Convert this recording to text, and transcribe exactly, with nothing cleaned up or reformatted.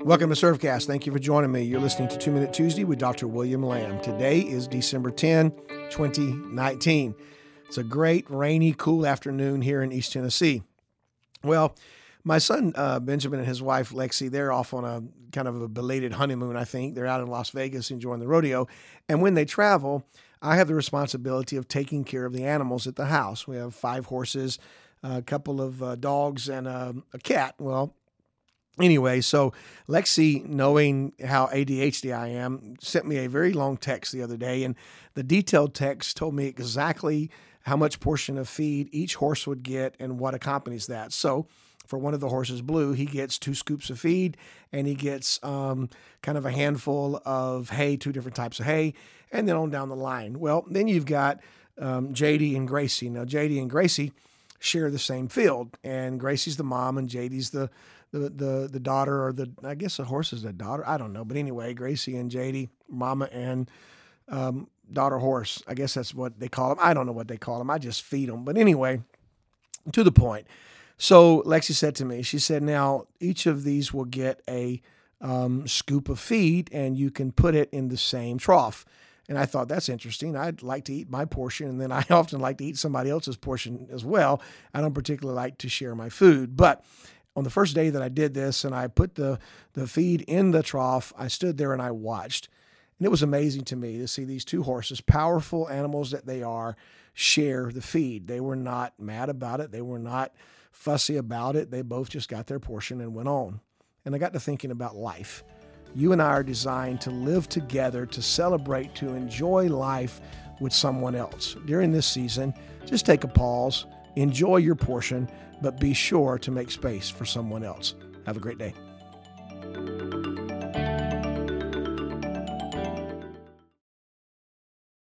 Welcome to Servecast. Thank you for joining me. You're listening to Two Minute Tuesday with Doctor William Lamb. Today is December tenth, twenty nineteen. It's a great, rainy, cool afternoon here in East Tennessee. Well, my son uh, Benjamin and his wife Lexi, they're off on a kind of a belated honeymoon, I think. They're out in Las Vegas enjoying the rodeo. And when they travel, I have the responsibility of taking care of the animals at the house. We have five horses, a couple of uh, dogs, and a, a cat. Well, Anyway, so Lexi, knowing how A D H D I am, sent me a very long text the other day, and the detailed text told me exactly how much portion of feed each horse would get and what accompanies that. So for one of the horses, Blue, he gets two scoops of feed, and he gets um, kind of a handful of hay, two different types of hay, and then on down the line. Well, then you've got um, J D and Gracie. Now, J D and Gracie share the same field, and Gracie's the mom, and J D's the The, the the daughter, or the, I guess the horse is the daughter. I don't know. But anyway, Gracie and J D, mama and um, daughter horse. I guess that's what they call them. I don't know what they call them. I just feed them. But anyway, to the point. So Lexi said to me, she said, now each of these will get a um, scoop of feed, and you can put it in the same trough. And I thought, that's interesting. I'd like to eat my portion, and then I often like to eat somebody else's portion as well. I don't particularly like to share my food. But on the first day that I did this and I put the, the feed in the trough, I stood there and I watched. And it was amazing to me to see these two horses, powerful animals that they are, share the feed. They were not mad about it. They were not fussy about it. They both just got their portion and went on. And I got to thinking about life. You and I are designed to live together, to celebrate, to enjoy life with someone else. During this season, just take a pause, enjoy your portion, but be sure to make space for someone else. Have a great day.